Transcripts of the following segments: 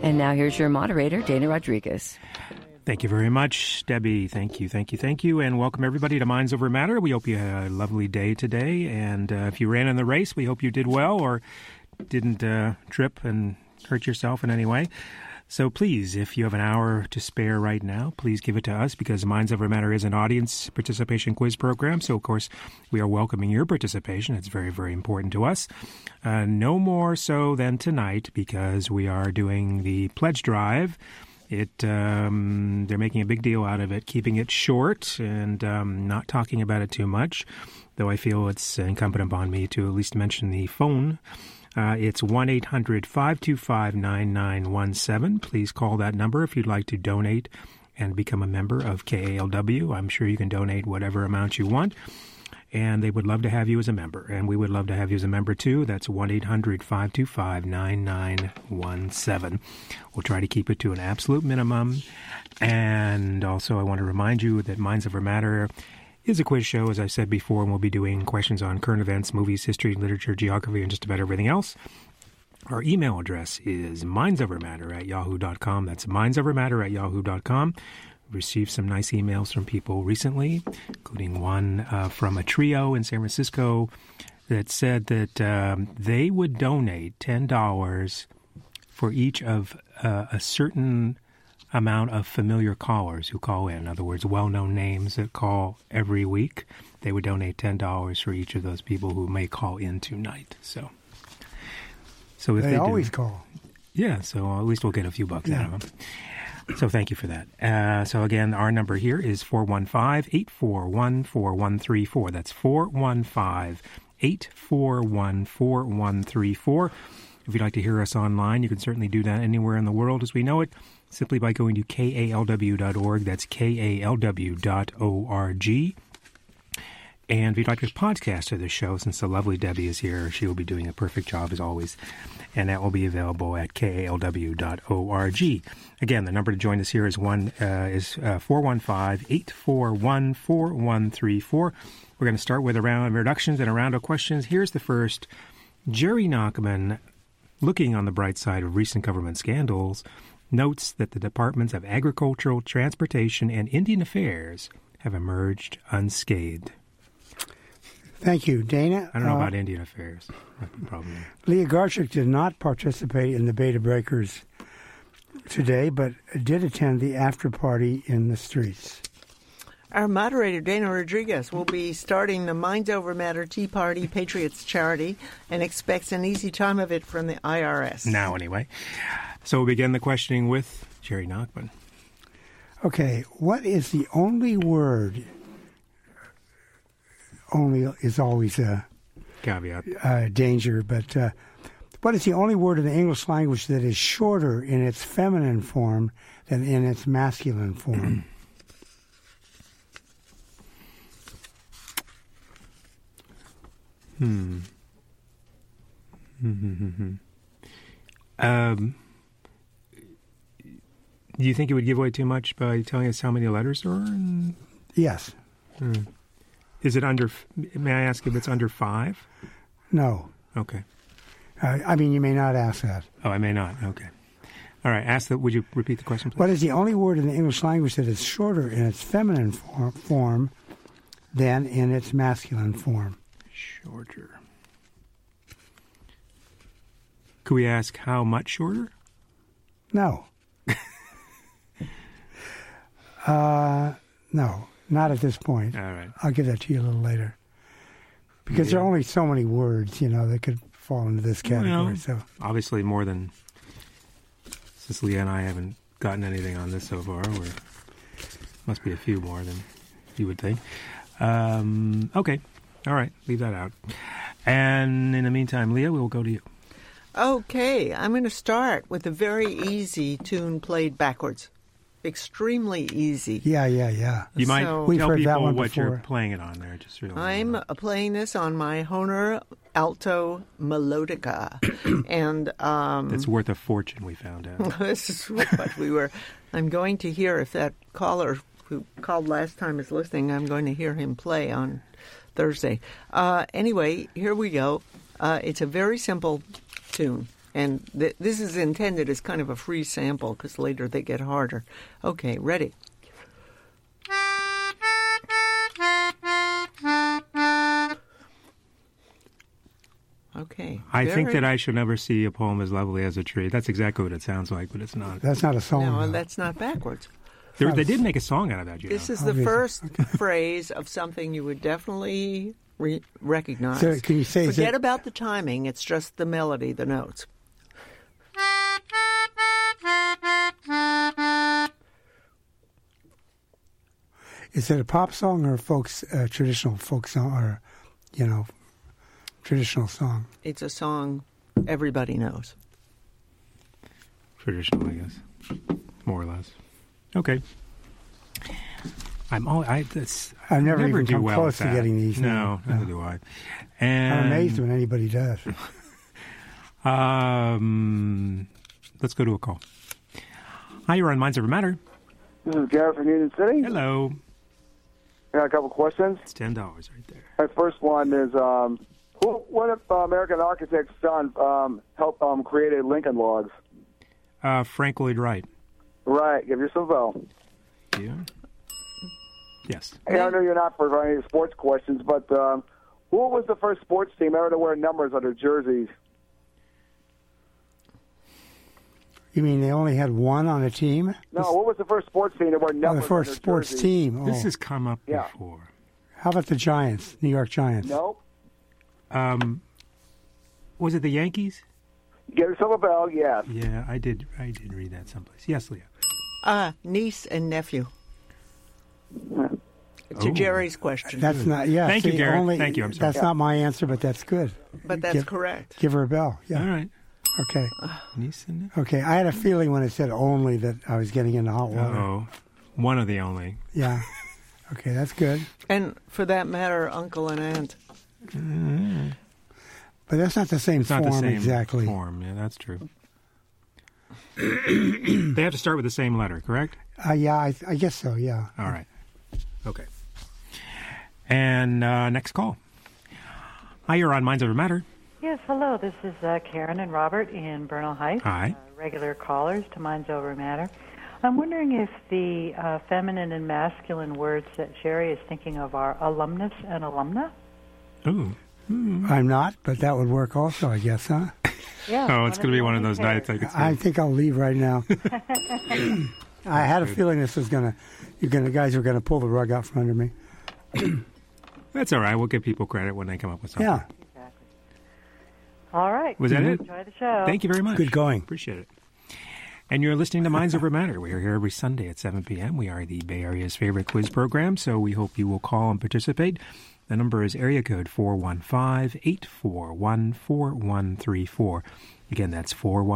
And now here's your moderator, Dana Rodriguez. Thank you very much, Debbie. Thank you. And welcome everybody to Minds Over Matter. We hope you had a lovely day today. And if you ran in the race, we hope you did well or didn't trip and hurt yourself in any way. So please, if you have an hour to spare right now, please give it to us, because Minds Over Matter is an audience participation quiz program. So, of course, we are welcoming your participation. It's very, very important to us. No more so than tonight, because we are doing the pledge drive. They're making a big deal out of it, keeping it short and not talking about it too much, though I feel it's incumbent upon me to at least mention the phone. It's 1-800-525-9917. Please call that number if you'd like to donate and become a member of KALW. I'm sure you can donate whatever amount you want, and they would love to have you as a member. And we would love to have you as a member, too. That's 1-800-525-9917. We'll try to keep it to an absolute minimum. And also, I want to remind you that Minds Over Matter is a quiz show, as I said before, and we'll be doing questions on current events, movies, history, literature, geography, and just about everything else. Our email address is mindsovermatter@yahoo.com. That's mindsovermatter@yahoo.com. We've received some nice emails from people recently, including one from a trio in San Francisco that said that they would donate $10 for each of a certain amount of familiar callers who call in. In other words, well-known names that call every week. They would donate $10 for each of those people who may call in tonight. So if they always call. Yeah, so at least we'll get a few bucks out of them. So thank you for that. So again, our number here is 415-841-4134. That's 415-841-4134. If you'd like to hear us online, you can certainly do that anywhere in the world as we know it, simply by going to KALW.org. That's KALW.org. And if you'd like to podcast of the show, since the lovely Debbie is here, she will be doing a perfect job as always. And that will be available at KALW.org. Again, the number to join us here is 415-841-4134. We're going to start with a round of introductions and a round of questions. Here's the first. Jerry Nachman, looking on the bright side of recent government scandals, notes that the Departments of Agricultural, Transportation, and Indian Affairs have emerged unscathed. Thank you, Dana. I don't know about Indian Affairs. Probably. Leah Garchik did not participate in the Beta Breakers today, but did attend the after party in the streets. Our moderator, Dana Rodriguez, will be starting the Minds Over Matter Tea Party Patriots charity and expects an easy time of it from the IRS. Now, anyway. So we'll begin the questioning with Jerry Nachman. Okay, what is the only word? Only is always a caveat, danger, but what is the only word in the English language that is shorter in its feminine form than in its masculine form? Do you think it would give away too much by telling us how many letters there are? Yes. Is it under, may I ask if it's under 5? No. Okay. I mean, you may not ask that. Oh, I may not. Okay. All right. Ask that. Would you repeat the question, please? What is the only word in the English language that is shorter in its feminine form than in its masculine form? Shorter. Could we ask how much shorter? No. No, not at this point. All right. I'll give that to you a little later. Because there are only so many words, that could fall into this category. So obviously more than, since Leah and I haven't gotten anything on this so far, must be a few more than you would think. Okay. All right. Leave that out. And in the meantime, Leah, we will go to you. Okay. I'm going to start with a very easy tune played backwards. Extremely easy. Yeah. You might tell people what you're playing it on there. Just really. I'm playing this on my Hohner Alto Melodica, and it's worth a fortune. We found out. This is what we were. I'm going to hear if that caller who called last time is listening. I'm going to hear him play on Thursday. Anyway, here we go. It's a very simple tune, And this is intended as kind of a free sample because later they get harder. Okay, ready? Okay. I think that I shall never see a poem as lovely as a tree. That's exactly what it sounds like, but it's not. That's not a song. No, though. that's not backwards. They did make a song out of that, you This know. is the Obviously. first phrase of something you would definitely recognize. So can you say? Forget about the timing. It's just the melody, the notes. Is it a pop song or a traditional folk song, or traditional song? It's a song everybody knows. Traditional, I guess. More or less. Okay. I've I never even do come well close with to that. getting these. No, names. neither do I. And I'm amazed when anybody does. let's go to a call. Hi, you're on Minds Over Matter. This is Garrett from Union City. Hello. I got a couple questions. It's $10 right there. My first one is, what if American architect's son helped create Lincoln Logs? Frank Lloyd Wright. Right. Give yourself a bell. Yeah. Yes. Hey, I know you're not for any sports questions, but who was the first sports team ever to wear numbers on their jerseys? You mean they only had one on a team? No, what was the first sports team to wear Oh, numbers the first on their sports jerseys? team. Oh. This has come up Yeah. before. How about the Giants, New York Giants? Nope. Was it the Yankees? Give yourself a bell, yes. Yeah, I did read that someplace. Yes, Leah. Niece and nephew. To Oh. Jerry's question. That's not. Yeah. Thank you, see, Garrett. Thank you, I'm sorry. That's not my answer, but that's good. But that's correct. Give her a bell. Yeah. All right. Okay. Niece and Okay. I had a feeling when it said only that I was getting into hot water. oh, one of the only. Yeah. Okay, that's good. And for that matter, uncle and aunt. But that's not the same It's not form the same exactly. form. Yeah, that's true. They have to start with the same letter, correct? Yeah, I guess so. Yeah. All right. Okay. And next call. Hi, you're on Minds Over Matter. Yes, hello. This is Karen and Robert in Bernal Heights. Hi. Regular callers to Minds Over Matter. I'm wondering if the feminine and masculine words that Sherry is thinking of are alumnus and alumna? Ooh. I'm not, but that would work also, I guess, huh? Yeah. Oh, it's going to be one of those nights I could see. I think I'll leave right now. I had a feeling this was guys were gonna pull the rug out from under me. That's all right. We'll give people credit when they come up with something. Yeah. Exactly. All right. Was that it? Enjoy the show. Thank you very much. Good going. Appreciate it. And you're listening to Minds Over Matter. We are here every Sunday at 7 p.m. We are the Bay Area's favorite quiz program, so we hope you will call and participate. The number is area code 415-841-4134. Again, that's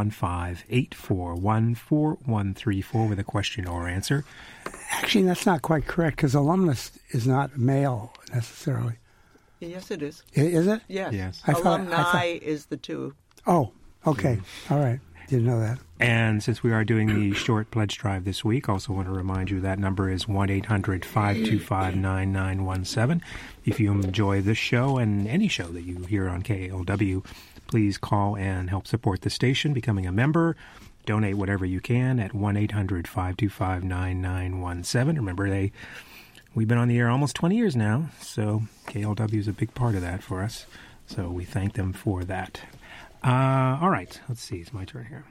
415-841-4134 with a question or answer. Actually, that's not quite correct because alumnus is not male necessarily. Yes, it is. Is it? Yes. Yes. I thought- Alumni is the two. Oh, okay. All right. Didn't know that. And since we are doing the short pledge drive this week, also want to remind you that number is 1-800-525-9917. If you enjoy this show and any show that you hear on KALW, please call and help support the station, becoming a member. Donate whatever you can at 1-800-525-9917. Remember, we've been on the air almost 20 years now, so KLW is a big part of that for us. So we thank them for that. All right, let's see. It's my turn here.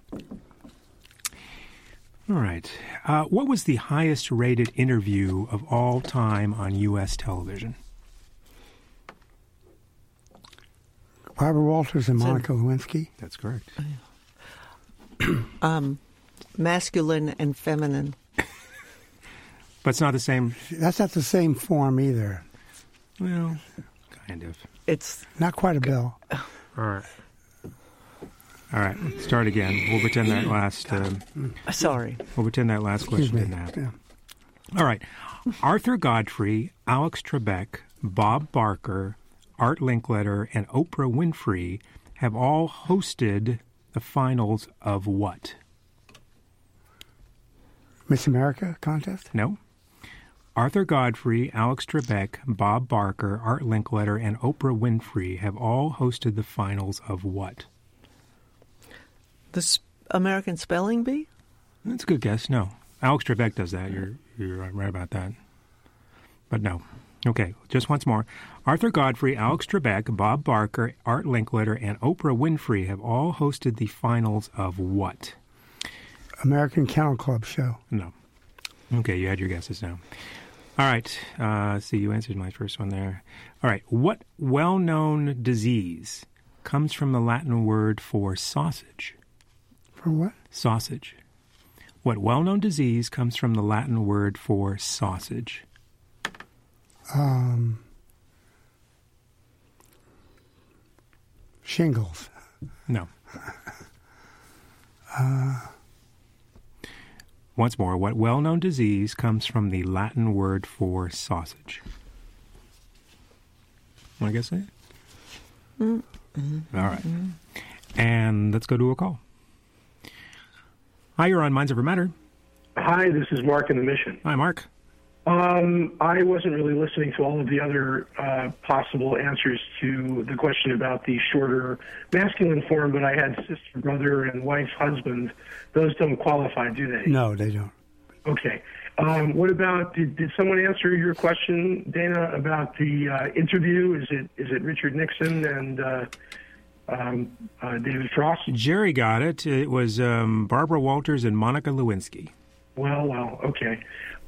All right. What was the highest rated interview of all time on U.S. television? Barbara Walters and Monica Lewinsky. That's correct. Masculine and feminine. But it's not the same. That's not the same form either. Well, kind of. It's Not quite a bell. All right. Start again. We'll pretend that last. sorry. We'll pretend that last Excuse question me. didn't happen. Yeah. All right. Arthur Godfrey, Alex Trebek, Bob Barker, Art Linkletter, and Oprah Winfrey have all hosted the finals of what? Miss America contest? No. Arthur Godfrey, Alex Trebek, Bob Barker, Art Linkletter, and Oprah Winfrey have all hosted the finals of what? The American Spelling Bee? That's a good guess. No. Alex Trebek does that. You're right about that. But no. Okay, just once more. Arthur Godfrey, Alex Trebek, Bob Barker, Art Linkletter, and Oprah Winfrey have all hosted the finals of what? American Kennel Club show. No. Okay, you had your guesses now. All right. See, you answered my first one there. All right. What well-known disease comes from the Latin word for sausage? For what? Sausage. What well-known disease comes from the Latin word for sausage? Shingles. No. Once more, what well-known disease comes from the Latin word for sausage? Want to guess it? All right. And let's go to a call. Hi, you're on Minds Over Matter. Hi, this is Mark in the Mission. Hi, Mark. I wasn't really listening to all of the other possible answers to the question about the shorter masculine form, but I had sister, brother, and wife, husband. Those don't qualify, do they? No, they don't. Okay. What about, did someone answer your question, Dana, about the interview? Is it Richard Nixon and David Frost? Jerry got it. It was Barbara Walters and Monica Lewinsky. Well, okay.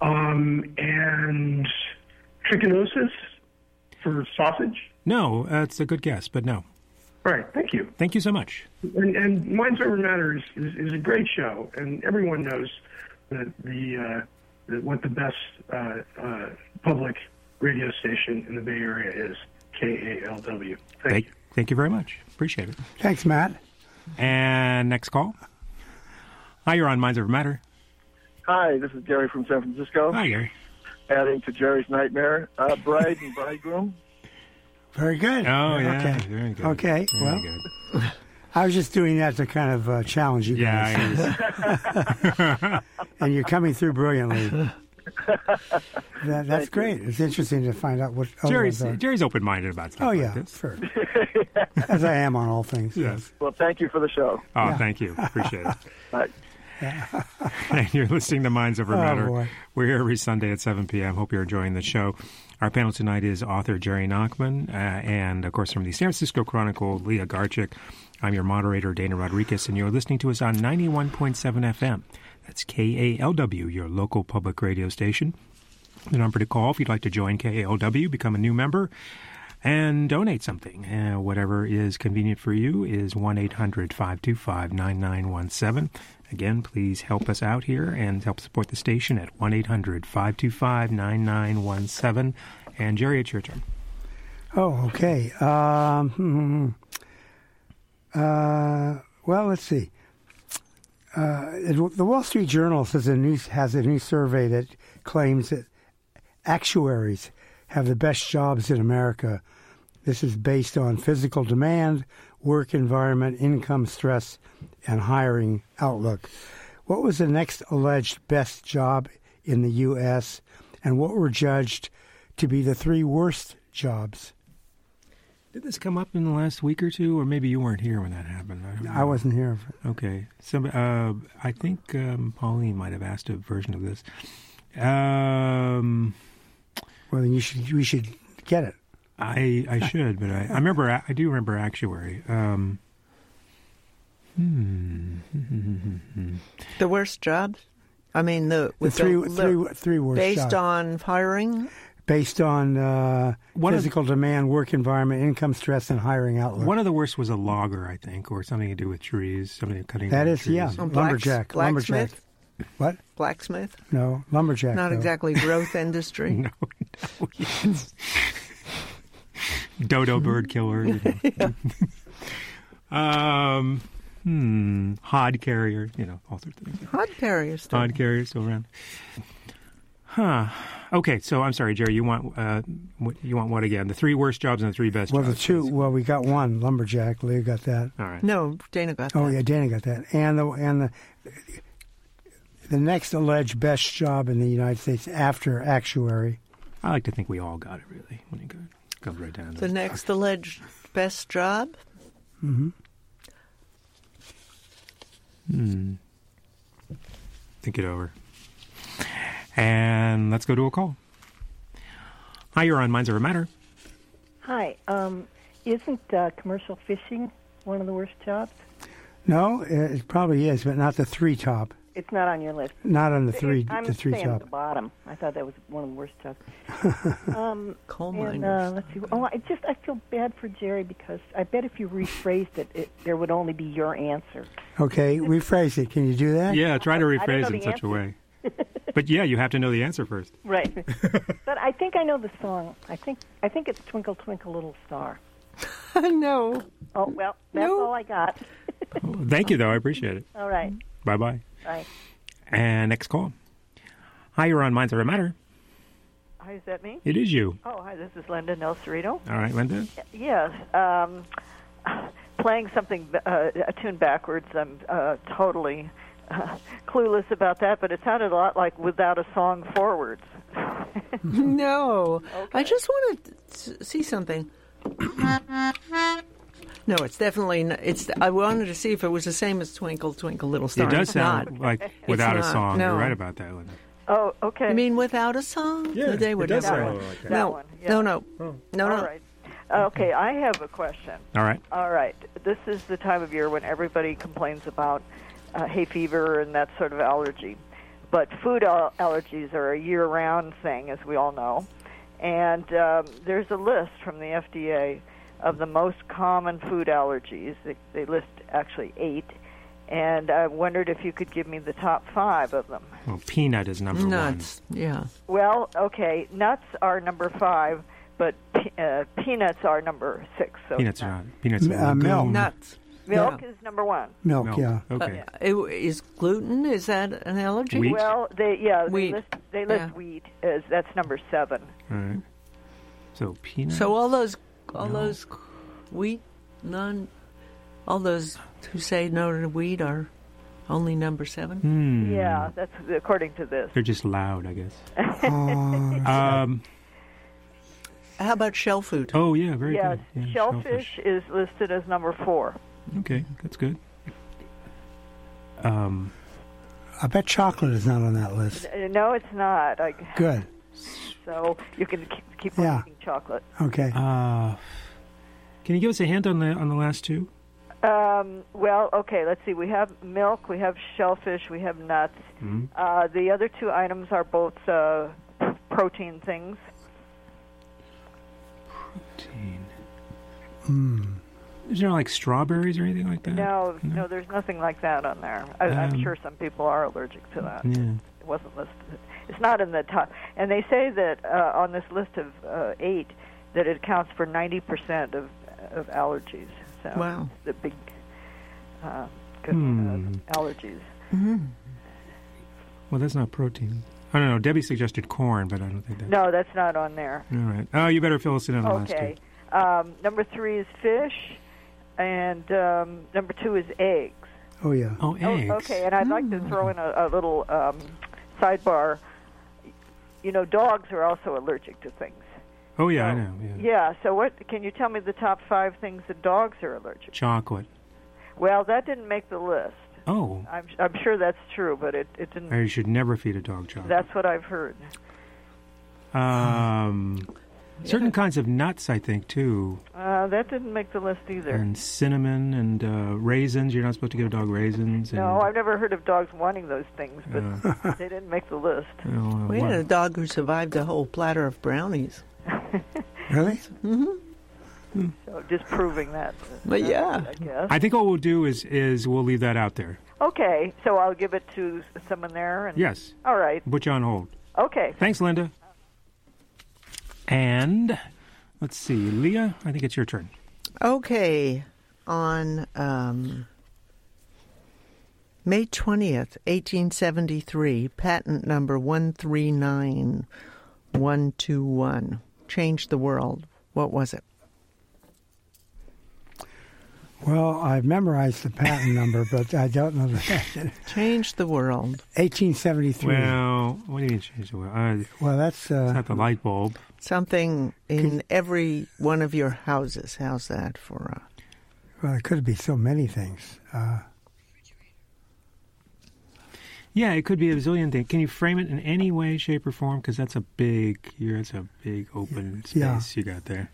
And trichinosis for sausage? No, that's a good guess, but no. All right, thank you. Thank you so much. And Minds Over Matter is a great show, and everyone knows that what the best public radio station in the Bay Area is, KALW. Thank you very much. Appreciate it. Thanks, Matt. And next call. Hi, you're on Minds Over Matter. Hi, this is Gary from San Francisco. Hi, Gary. Adding to Jerry's nightmare, bride and bridegroom. Very good. Oh, yeah. Okay. Very good. Okay. Very Well, good. I was just doing that to kind of challenge you guys. Yeah. And you're coming through brilliantly. That's great. It's interesting to find out what Jerry's open-minded about stuff like this. Sure. As I am on all things. Yes. Well, thank you for the show. Oh, thank you. Appreciate it. Bye. And you're listening to Minds Over Matter. Boy. We're here every Sunday at 7 p.m. Hope you're enjoying the show. Our panel tonight is author Jerry Nachman, and, of course, from the San Francisco Chronicle, Leah Garchik. I'm your moderator, Dana Rodriguez, and you're listening to us on 91.7 FM. That's KALW, your local public radio station. The number to call if you'd like to join KALW, become a new member, and donate something. Whatever is convenient for you is 1-800-525-9917. Again, please help us out here and help support the station at 1-800-525-9917. And Jerry, it's your turn. Oh, okay. Well, let's see. The Wall Street Journal has a new survey that claims that actuaries have the best jobs in America. This is based on physical demand, work environment, income stress, and hiring outlook. What was the next alleged best job in the U.S., and what were judged to be the 3 worst jobs? Did this come up in the last week or two, or maybe you weren't here when that happened? I wasn't here. Okay. So I think Pauline might have asked a version of this. Well, then we should get it. I should, but I do remember actuary. The worst jobs? I mean, the three worst based jobs. on hiring? Based on physical demand, work environment, income stress, and hiring outlook. One of the worst was a logger, I think, or something to do with trees, something cutting that down is, trees. yeah. Lumberjack. Blacksmith? What? Blacksmith? No, lumberjack. Not though. exactly growth industry. No, yes. Dodo bird killer. You know. Hod carrier, all sorts of things. Hod carrier still. Hod carrier still around. Huh. Okay, so I'm sorry, Jerry. You want what again? The 3 worst jobs and the 3 best Well, jobs. the 2. Well, we got 1 lumberjack. Leah got that. All right. No, Dana got that. Oh yeah, Dana got that. And the next alleged best job in the United States after actuary. I like to think we all got it, really, when it comes right down to The it. next alleged best job? Mm-hmm. Think it over. And let's go to a call. Hi, you're on Minds Over Matter. Hi. Isn't commercial fishing one of the worst jobs? No, it probably is, but not the three top. It's not on your list. Not on the three. I'm the three saying top. at the bottom. I thought that was one of the worst jobs. Coal And, miners. let's see. Oh, I feel bad for Jerry because I bet if you rephrased it, there would only be your answer. Okay, rephrase it. Can you do that? Yeah, try to I don't rephrase know it in the such a answer. way. But yeah, you have to know the answer first. Right. But I think I know the song. I think it's Twinkle Twinkle Little Star. No. Oh, well, that's all I got. Thank you, though. I appreciate it. All right. Bye-bye. Bye. And next call. Hi, you're on Minds Over Matter. Hi, is that me? It is you. Oh, hi, this is Linda Nelsarito. All right, Linda. Yes. Playing something, a tune backwards, I'm totally clueless about that, but it sounded a lot like Without a Song Forwards. No. I just want to see something. No, it's definitely not. I wanted to see if it was the same as Twinkle, Twinkle, Little Star. It does It's sound not. like Without a not. Song. No. You're right about that, Linda. Oh, okay. You mean Without a Song? Yeah, They would it does have sound one. like that. That No, one, yeah. no. No. All right. Okay, I have a question. All right. All right. This is the time of year when everybody complains about hay fever and that sort of allergy. But food allergies are a year-round thing, as we all know. And there's a list from the FDA of the most common food allergies. They list actually 8. And I wondered if you could give me the top 5 of them. Well, peanut is number Nuts. Yeah. Well, okay, nuts are number 5, but peanuts are number 6. So one. Peanuts are not. Peanuts are milk. legume. Nuts. milk Yeah. is number 1. Milk, yeah. Okay. Is gluten, is that an allergy? Wheat? Well, they Wheat. list Yeah. wheat as that's number 7. All right. So peanut. So all those wheat, all those who say no to wheat are only number 7? Yeah, that's according to this. They're just loud, I guess. How about shell food? Oh, yeah, very Yes, good. Yeah, shellfish is listed as number 4. Okay, that's good. I bet chocolate is not on that list. No, it's not. Good. So you can keep on Yeah. eating chocolate. Okay. Can you give us a hint on the last 2? Well, okay, let's see. We have milk, we have shellfish, we have nuts. Mm-hmm. The other 2 items are both protein things. Protein. Is there like strawberries or anything like that? No, there's nothing like that on there. I'm sure some people are allergic to that. Yeah. It wasn't listed. It's not in the top. And they say that on this list of 8, that it accounts for 90% of allergies. So Wow. the big allergies. Well, that's not protein. I don't know. Debbie suggested corn, but I don't think that's... No, that's not on there. All right. Oh, you better fill us in on the last 2. Okay. Number 3 is fish, and number 2 is eggs. Oh, yeah. Oh, eggs. Okay, and I'd like to throw in a little sidebar. You know, dogs are also allergic to things. Oh, yeah, I know. Yeah. Yeah, so what? Can you tell me the top 5 things that dogs are allergic to? Chocolate. Well, that didn't make the list. Oh. I'm sure that's true, but it didn't. You should never feed a dog chocolate. That's what I've heard. Certain kinds of nuts, I think, too. That didn't make the list either. And cinnamon and raisins. You're not supposed to give a dog raisins. And, No, I've never heard of dogs wanting those things, but they didn't make the list. We had a dog who survived a whole platter of brownies. Really? So just proving that. But yeah. I guess. I think what we'll do is we'll leave that out there. Okay, so I'll give it to someone there. And, Yes. All right. Put you on hold. Okay. Thanks, Linda. And let's see, Leah, I think it's your turn. Okay. On May 20th, 1873, patent number 139121 changed the world. What was it? Well, I've memorized the patent number, but I don't know the Changed the world. 1873. Well, what do you mean change the world? Well, that's... It's not the light bulb. Something in every one of your houses. How's that for well, it could be so many things. Yeah, it could be a bazillion things. Can you frame it in any way, shape, or form? Because that's a big open space you got there.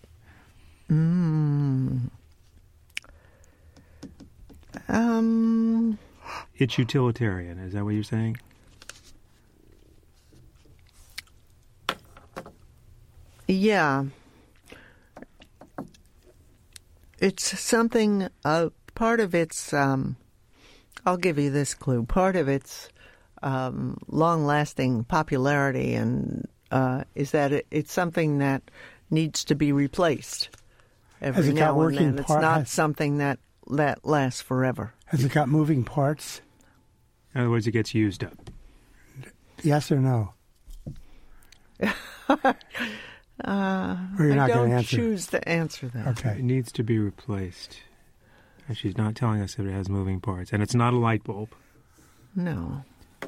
It's utilitarian. Is that what you're saying? Yeah. It's something, part of its, I'll give you this clue, part of its long-lasting popularity and is that it's something that needs to be replaced every now and then. It's not something that lasts forever. Has it got moving parts? In other words, it gets used up. Yes or no? Or you're not going to answer? I don't choose to answer that. Okay. It needs to be replaced. And she's not telling us that it has moving parts. And it's not a light bulb. No.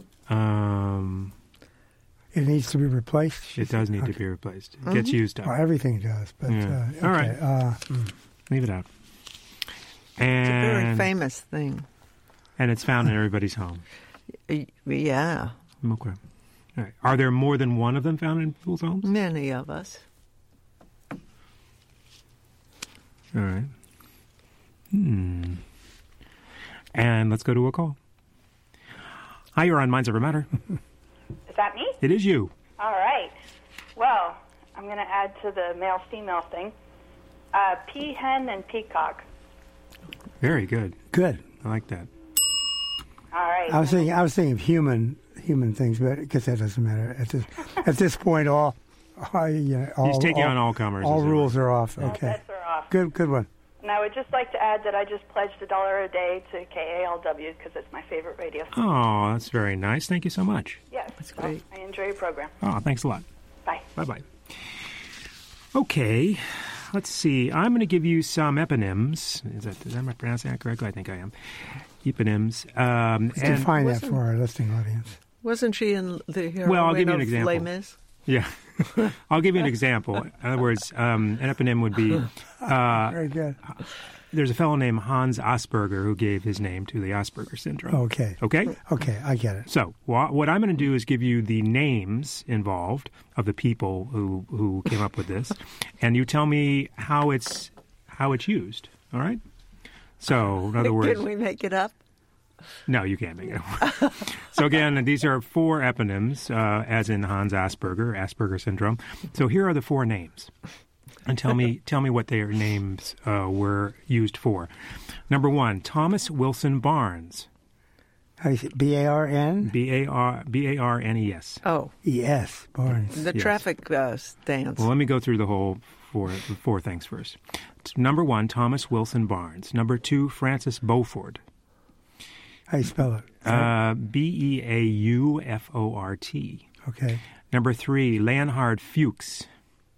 It needs to be replaced? It does need to be replaced. It gets used up. Well, everything does. But okay. All right. Leave it out. And it's a very famous thing. And it's found in everybody's home. Yeah. Okay. All right. Are there more than one of them found in people's homes? Many of us. All right. And let's go to a call. Hi, you're on Minds Over Matter. Is that me? It is you. All right. Well, I'm going to add to the male-female thing. Peahen and peacock. Very good. Good. I like that. All right. I was thinking of human things, but I guess that doesn't matter at this point. He's taking on all comers. All rules are off. All Okay. bets are off. Good one. And I would just like to add that I just pledged $1 a day to KALW because it's my favorite radio station. Oh, that's very nice. Thank you so much. Yes. That's great. I enjoy your program. Oh, thanks a lot. Bye. Bye-bye. Okay. Let's see. I'm going to give you some eponyms. Am I pronouncing that correctly? I think I am. Eponyms. Define that for our listening audience. Wasn't she in the heroine Well, I'll give you an of example. Les Mis? Yeah. I'll give you an example. In other words, an eponym would be... Very good. There's a fellow named Hans Asperger who gave his name to the Asperger syndrome. Okay. Okay? Okay, I get it. So what I'm going to do is give you the names involved of the people who came up with this, and you tell me how it's used. All right? So, in other words... Can we make it up? No, you can't make it up. So again, these are 4 eponyms, as in Hans Asperger, Asperger syndrome. So here are the 4 names. And tell me what their names were used for. Number 1, Thomas Wilson Barnes. How do you say B-A-R-N? B-A-R-N-E-S. Oh. E-S, Barnes. The traffic stance. Well, let me go through the whole four things first. Number 1, Thomas Wilson Barnes. Number 2, Francis Beaufort. How do you spell it? B-E-A-U-F-O-R-T. Okay. Number 3, Leonhard Fuchs.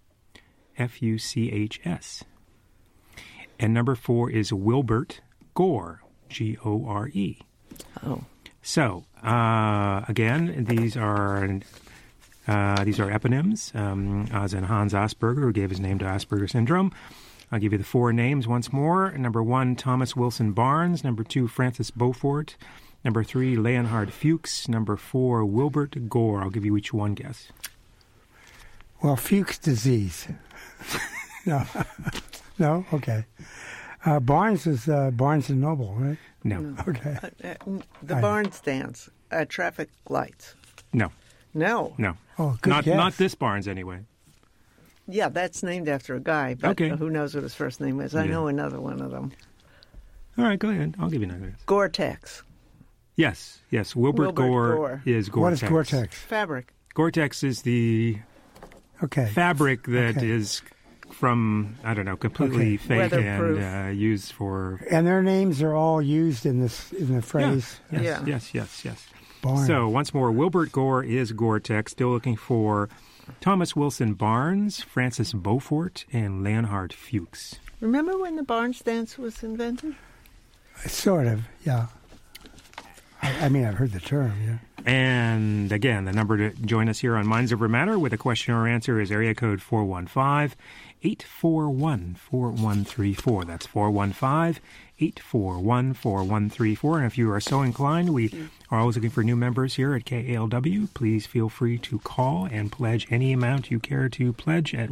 F-U-C-H-S. And number 4 is Wilbert Gore. G-O-R-E. Oh. So, again, these are eponyms, as in Hans Asperger, who gave his name to Asperger syndrome. I'll give you the 4 names once more. Number 1, Thomas Wilson Barnes. Number 2, Francis Beaufort. Number 3, Leonhard Fuchs. Number 4, Wilbert Gore. I'll give you each one guess. Well, Fuchs disease. No. No? Okay. Barnes is Barnes & Noble, right? No. Okay. The Barnes dance at traffic lights. No. No. No. Oh, good guess. Not this Barnes, anyway. Yeah, that's named after a guy, but Okay. who knows what his first name is? I know another one of them. All right, go ahead. I'll give you another guess. Gore-Tex. Yes. Wilbert Gore is Gore-Tex. What is Gore-Tex? Fabric. Gore-Tex is the fabric that is from, I don't know, completely fake and used for... And their names are all used in the phrase. Yes. Barnes. So, once more, Wilbert Gore is Gore-Tex. Still looking for Thomas Wilson Barnes, Francis Beaufort, and Leonhard Fuchs. Remember when the Barnes dance was invented? Sort of, yeah. I mean, I've heard the term, yeah. And again, the number to join us here on Minds Over Matter with a question or answer is area code 415-841-4134. That's 415-841-4134. And if you are so inclined, we are always looking for new members here at KALW. Please feel free to call and pledge any amount you care to pledge at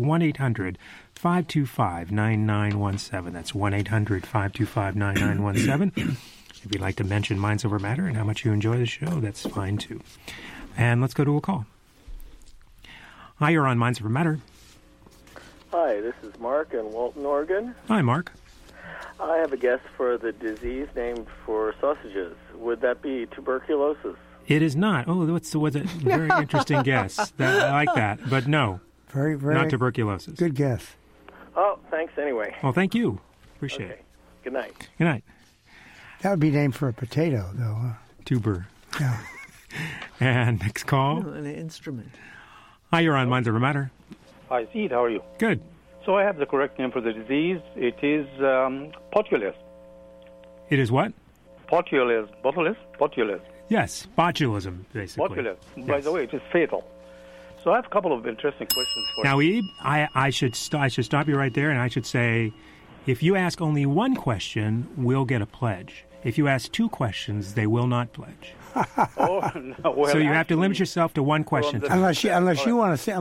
1-800-525-9917. That's 1-800-525-9917. If you'd like to mention Minds Over Matter and how much you enjoy the show, that's fine too. And let's go to a call. Hi, you're on Minds Over Matter. Hi, this is Mark in Walton, Oregon. Hi, Mark. I have a guess for the disease named for sausages. Would that be tuberculosis? It is not. Oh, was a very interesting guess. I like that, but no. Very not tuberculosis. Good guess. Oh, thanks anyway. Well, thank you. Appreciate it. Good night. Good night. That would be named for a potato, though. Tuber. Yeah. And next call. An instrument. Hi, you're on Minds Over Matter. Hi, Sid. How are you? Good. So I have the correct name for the disease. It is botulism. It is what? Botulism. Botulism. Yes, botulism, basically. Botulism. Yes. By the way, it is fatal. So I have a couple of interesting questions for now, you. Ebe, I should stop you right there, and I should say, if you ask only one question, we'll get a pledge. If you ask two questions, they will not pledge. Oh, no, well, so you have to limit yourself to one question. Unless you want to send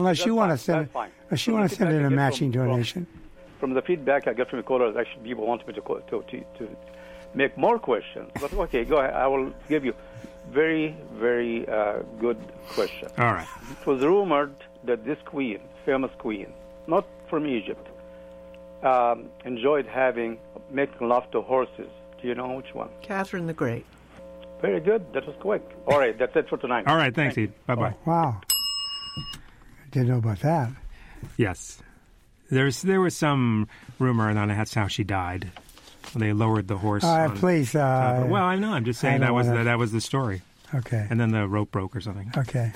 in a matching donation. From the feedback I get from the callers, actually people want me to make more questions. But okay, go ahead. I will give you very, very good question. All right. It was rumored that this queen, famous queen, not from Egypt, enjoyed making love to horses. Do you know which one? Catherine the Great. Very good. That was quick. All right, that's it for tonight. All right, thanks, Ed. Bye-bye. Oh, wow. Didn't know about that. Yes. There was some rumor, and that's how she died. They lowered the horse. Please. Well, I know. I'm just saying that was the story. Okay. And then the rope broke or something. Okay.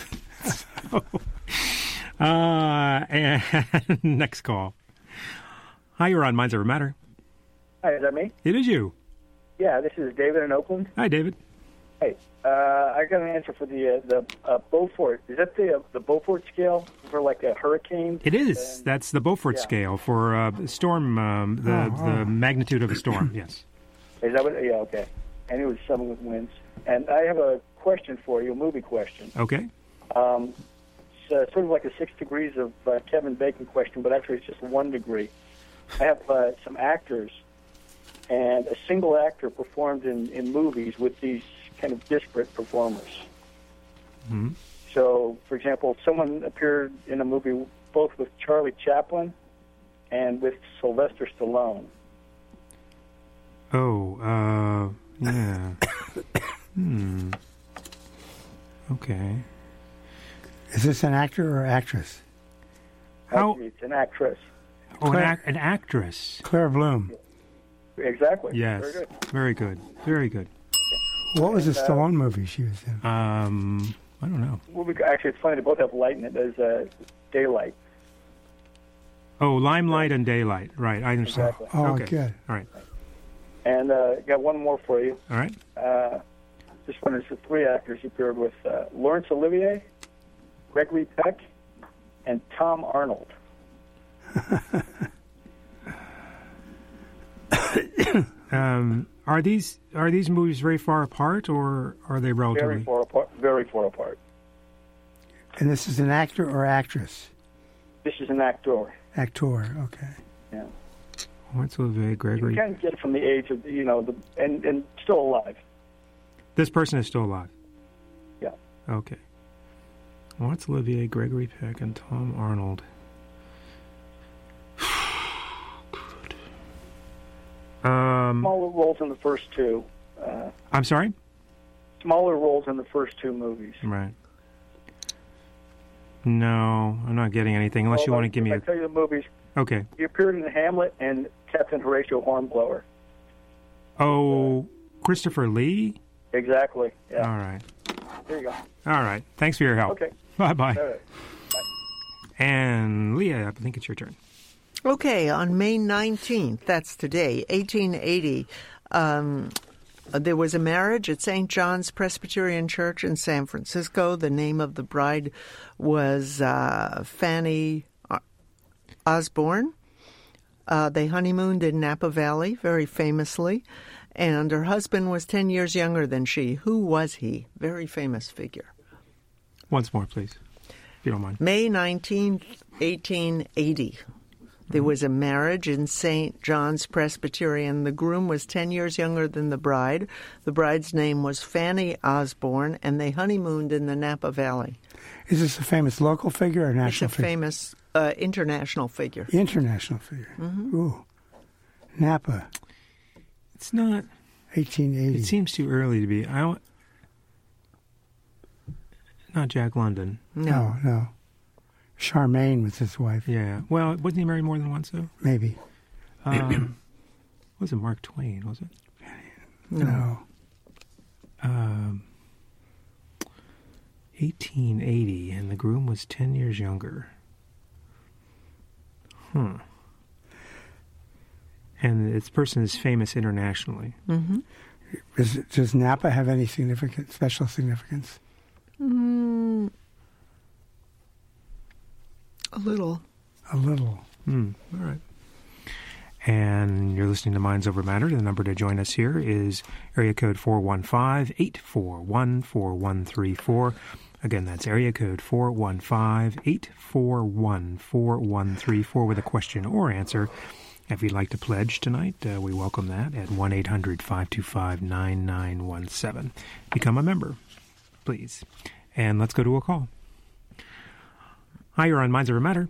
And next call. Hi, you're on Minds Over Matter. Hi, is that me? It is you. Yeah, this is David in Oakland. Hi, David. Hey, I got an answer for the Beaufort. Is that the Beaufort scale for like a hurricane? It is. That's the Beaufort scale for storm, the magnitude of a storm. Yes. Is that what? Yeah. Okay. And it was 7 with winds. And I have a question for you, a movie question. Okay. It's sort of like a 6 degrees of Kevin Bacon question, but actually it's just 1 degree. I have some actors, and a single actor performed in movies with these kind of disparate performers. Mm-hmm. So, for example, someone appeared in a movie both with Charlie Chaplin and with Sylvester Stallone. Oh, yeah. Okay. Is this an actor or actress? It's an actress. Oh, an actress. Claire Bloom. Exactly. Yes. Very good. Very good. What was the Stallone movie she was in? I don't know. Actually, it's funny. They both have light in it. There's Daylight. Oh, Limelight and Daylight. Right. I understand. Exactly. Oh, okay. good. All right. And got one more for you. All right. This one is the 3 actors he appeared with: Laurence Olivier, Gregory Peck, and Tom Arnold. Are these movies very far apart, or are they relatively very far apart? Very far apart. And this is an actor or actress? This is an actor. Actor. Okay. Yeah. What's Olivier Gregory? You can get from the age of and still alive. This person is still alive. Yeah. Okay. What's Olivier Gregory Peck and Tom Arnold? Good. Smaller roles in the first 2. I'm sorry? Smaller roles in the first 2 movies. Right. No, I'm not getting anything unless you want to give me I tell you the movies. Okay. He appeared in Hamlet and Captain Horatio Hornblower. Oh, Christopher Lee? Exactly. Yeah. All right. There you go. All right. Thanks for your help. Okay. Bye-bye. All right. Bye. And Leah, I think it's your turn. Okay, on May 19th, that's today, 1880, There was a marriage at St. John's Presbyterian Church in San Francisco. The name of the bride was Fanny Osborne. They honeymooned in Napa Valley, very famously, and her husband was 10 years younger than she. Who was he? Very famous figure. Once more, please, if you don't mind. May 19th, 1880. There was a marriage in St. John's Presbyterian. The groom was 10 years younger than the bride. The bride's name was Fanny Osborne, and they honeymooned in the Napa Valley. Is this a famous local figure or national figure? It's a famous international figure. International figure. Mm-hmm. Ooh. Napa. It's not. 1880. It seems too early to be. Not Jack London. No. Charmaine was his wife. Yeah. Well, wasn't he married more than once, though? Maybe. Wasn't Mark Twain, was it? No. 1880, and the groom was 10 years younger. And this person is famous internationally. Mm-hmm. Does Napa have any special significance? A little. All right. And you're listening to Minds Over Matter. The number to join us here is area code 415-841-4134. Again, that's area code 415-841-4134 with a question or answer. If you'd like to pledge tonight, we welcome that at 1-800-525-9917. Become a member, please. And let's go to a call. Hi, you're on Minds Over Matter.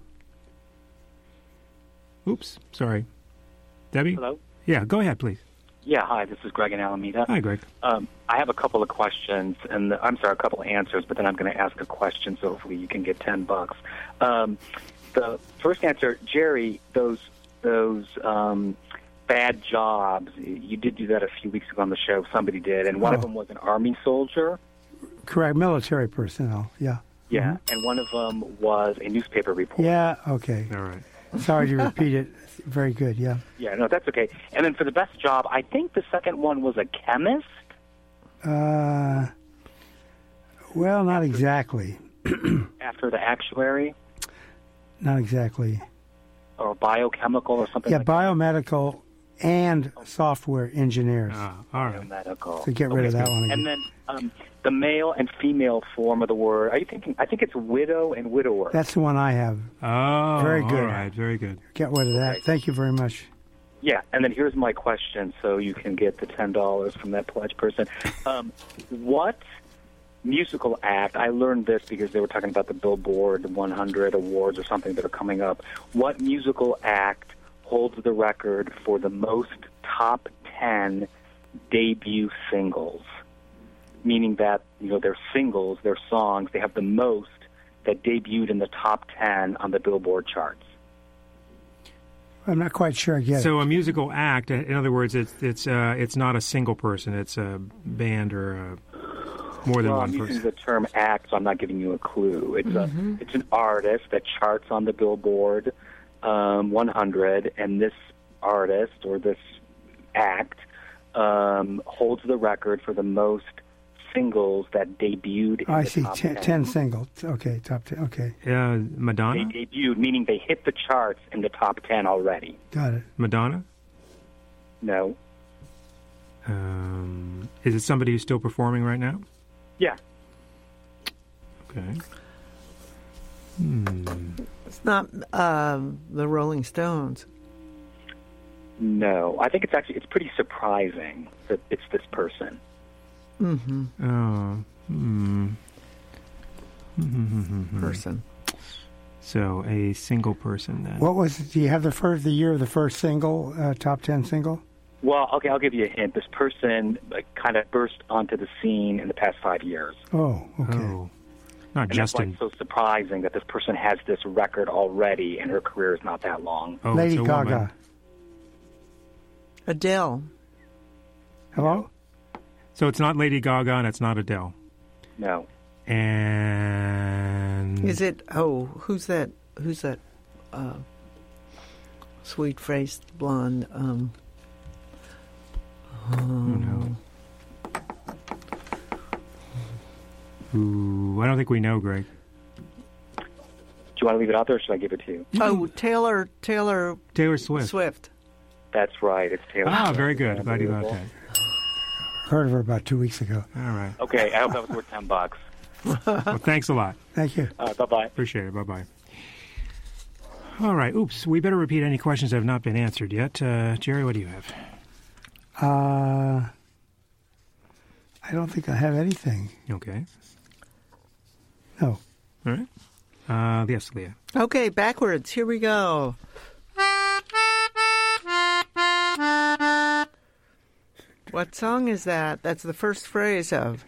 Oops, sorry. Debbie? Hello? Yeah, go ahead, please. Yeah, hi, this is Greg in Alameda. Hi, Greg. I have a couple of questions, and a couple of answers, but then I'm going to ask a question, so hopefully you can get $10. The first answer, Jerry, those bad jobs, you did do that a few weeks ago on the show, somebody did, and one of them was an Army soldier. Correct, military personnel, yeah. Yeah, and one of them was a newspaper reporter. Yeah, okay. All right. Sorry to repeat it. Very good, yeah. Yeah, no, that's okay. And then for the best job, I think the second one was a chemist? Well, not exactly. After the actuary? Not exactly. Or biochemical or something like biomedical and software engineers. All right. Biomedical. So get rid of that one again. And then the male and female form of the word, are you thinking, I think it's widow and widower. That's the one I have. Oh, very good. All right, very good. Get rid of that. Okay. Thank you very much. Yeah, and then here's my question, so you can get the $10 from that pledge person. What musical act, I learned this because they were talking about the Billboard 100 awards or something that are coming up. What musical act holds the record for the most top 10 debut singles? Meaning that, their singles, their songs, they have the most that debuted in the top 10 on the Billboard charts. I'm not quite sure I get it. So a musical act, in other words, it's not a single person, it's a band or more than one I'm person. using the term act, so I'm not giving you a clue. It's it's an artist that charts on the Billboard 100, and this artist or this act holds the record for the most singles that debuted in I the see, top 10. 10 singles. Okay, top 10, okay. Madonna? They debuted, meaning they hit the charts in the top 10 already. Got it. Madonna? No. Is it somebody who's still performing right now? Yeah. Okay. It's not the Rolling Stones. No. I think it's pretty surprising that it's this person. Mm-hmm. Person. So a single person then. What was it? Do you have the year of the first single, top 10 single? Well, okay, I'll give you a hint. This person kind of burst onto the scene in the past 5 years. Oh, okay. Oh. Not and Justin. that's why it's so surprising that this person has this record already and her career is not that long. Oh, Lady it's a Gaga. woman. Adele. Hello? So it's not Lady Gaga and it's not Adele. No. And Is it? Oh, who's that? Who's that? Sweet-faced blonde. no. Ooh, I don't think we know, Greg. Do you want to leave it out there, or should I give it to you? Oh, Taylor Swift. That's right. It's Taylor Ah, Swift. very good. Glad you got that. Heard of her about 2 weeks ago. All right. Okay, I hope that was worth $10. Well, thanks a lot. Thank you. Bye-bye. Appreciate it. Bye-bye. All right. Oops. We better repeat any questions that have not been answered yet. Jerry, what do you have? I don't think I have anything. Okay. No. All right. Yes, Leah. Okay, backwards. Here we go. What song is that? That's the first phrase of.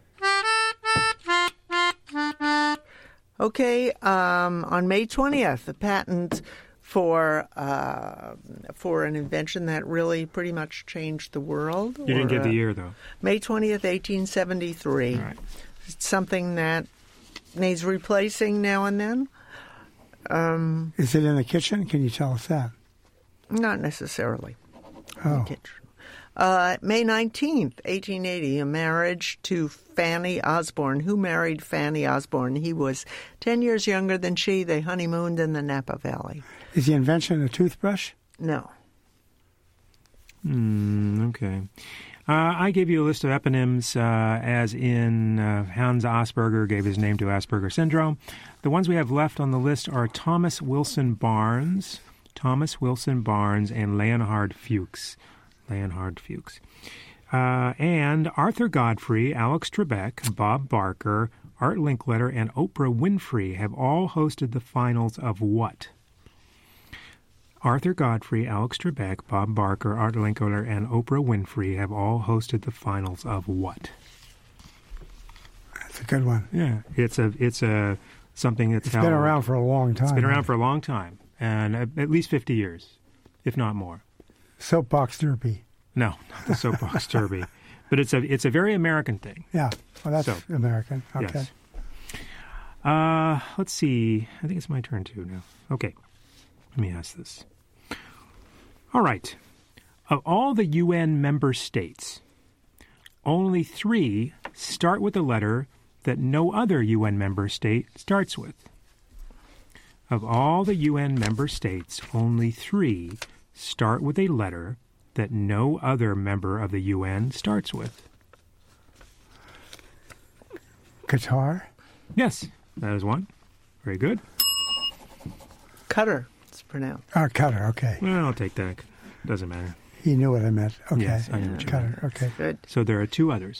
Okay, on May 20th, the patent for an invention that really pretty much changed the world. You didn't get the year, though. May 20th, 1873. All right. It's something that needs replacing now and then. Is it in the kitchen? Can you tell us that? Not necessarily. Oh. In the kitchen. May 19th, 1880, a marriage to Fanny Osborne. Who married Fanny Osborne? He was 10 years younger than she. They honeymooned in the Napa Valley. Is the invention a toothbrush? No. Okay. I gave you a list of eponyms, as in Hans Asperger gave his name to Asperger syndrome. The ones we have left on the list are Thomas Wilson Barnes, and Leonhard Fuchs. And Arthur Godfrey, Alex Trebek, Bob Barker, Art Linkletter, and Oprah Winfrey have all hosted the finals of what? Arthur Godfrey, Alex Trebek, Bob Barker, Art Linkletter, and Oprah Winfrey have all hosted the finals of what? That's a good one. Yeah, it's a something that's been around for a long time. It's been around for a long time, and at least 50 years, if not more. Soapbox Derby. No, not the Soapbox Derby, but it's a very American thing. Yeah, well, that's American. Okay. Yes. Let's see. I think it's my turn too now. Okay, let me ask this. All right. Of all the UN member states, only 3 start with a letter that no other UN member state starts with. Of all the UN member states, only 3 start with a letter that no other member of the UN starts with. Qatar? Yes, that is one. Very good. Qatar, it's pronounced. Oh, Qatar, okay. Well, I'll take that. Doesn't matter. You knew what I meant. Okay. Yes, I knew what you meant. Qatar, okay. Good. So there are 2 others.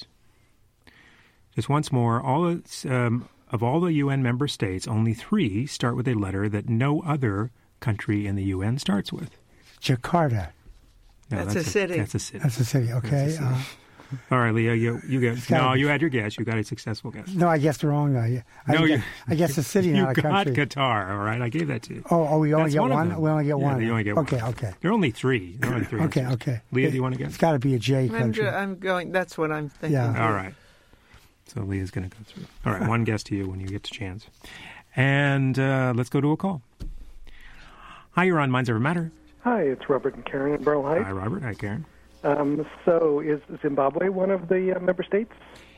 Just once more, of all the UN member states, only 3 start with a letter that no other country in the UN starts with. Jakarta. No, that's a city. That's a city. That's a city, okay. All right, Leah, you get. No, you had your guess. You got a successful guess. No, I guessed wrong, though. I guessed a city, not a country. You got Qatar, all right? I gave that to you. Oh, we only get one? We only get one. Yeah, you only get one. Okay. There are only 3. Okay. Leah, do you want to guess? It's got to be a J country. I'm going, that's what I'm thinking. Yeah. All right. So Leah's going to go through. All right, one guess to you when you get the chance. And let's go to a call. Hi, you're on Minds Over Matter. Hi, it's Robert and Karen in Borough Heights. Hi, Robert. Hi, Karen. So is Zimbabwe one of the member states?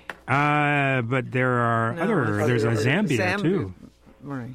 But there are there's a Zambia, too. Right.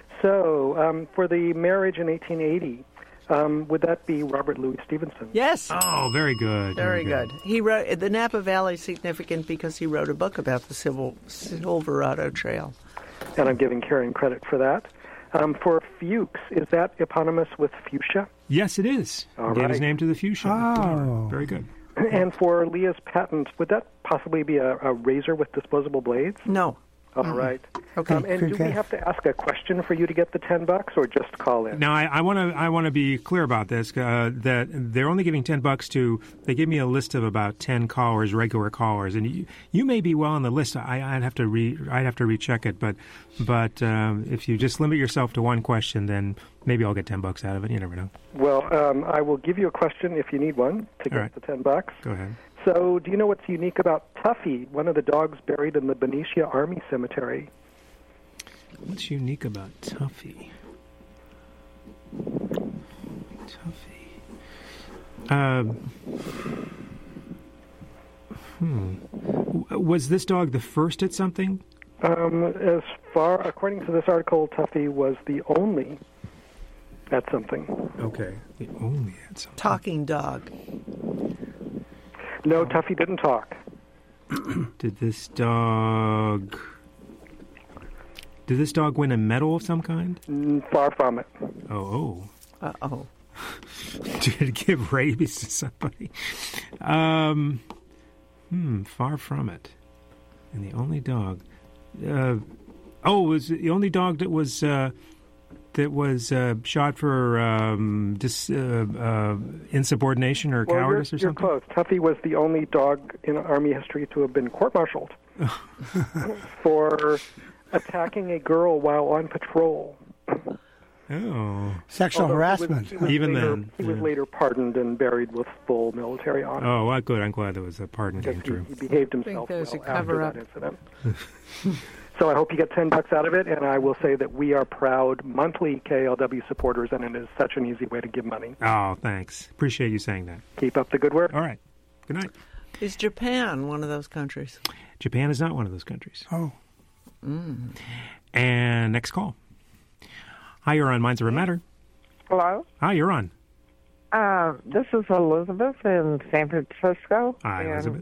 So for the marriage in 1880, would that be Robert Louis Stevenson? Yes. Oh, very good. Very good. He wrote the Napa Valley is significant because he wrote a book about the Silverado Trail. And I'm giving Karen credit for that. For Fuchs, is that eponymous with fuchsia? Yes, it is. All Gave right. his name to the fuchsia. Oh. Very good. And for Leah's patent, would that possibly be a razor with disposable blades? No. All right. Okay. And do we have to ask a question for you to get the $10 or just call in? Now, I want to be clear about this, that they're only giving $10 to, they give me a list of about 10 callers, regular callers, and you may be well on the list. I'd have to recheck it, but if you just limit yourself to one question, then maybe I'll get $10 out of it. You never know. Well, I will give you a question if you need one to get the $10. Go ahead. So, do you know what's unique about Tuffy, one of the dogs buried in the Benicia Army Cemetery? What's unique about Tuffy? Was this dog the first at something? According to this article, Tuffy was the only at something. Okay, the only at something. Talking dog. No, Tuffy didn't talk. Did this dog win a medal of some kind? Far from it. Oh. Uh-oh. Did it give rabies to somebody? Far from it. And the only dog. Was it the only dog that was shot for insubordination or cowardice or something? You're close. Tuffy was the only dog in Army history to have been court-martialed for attacking a girl while on patrol. Oh. Sexual harassment. He was later pardoned and buried with full military honor. Oh, well, good. I'm glad there was a pardon came through. He behaved himself there's well a cover-up. after that incident. So I hope you get $10 out of it, and I will say that we are proud monthly KLW supporters, and it is such an easy way to give money. Oh, thanks. Appreciate you saying that. Keep up the good work. All right. Good night. Is Japan one of those countries? Japan is not one of those countries. Oh. And next call. Hi, you're on Minds Over Matter. Hello? Hi, you're on. This is Elizabeth in San Francisco. Hi, Elizabeth.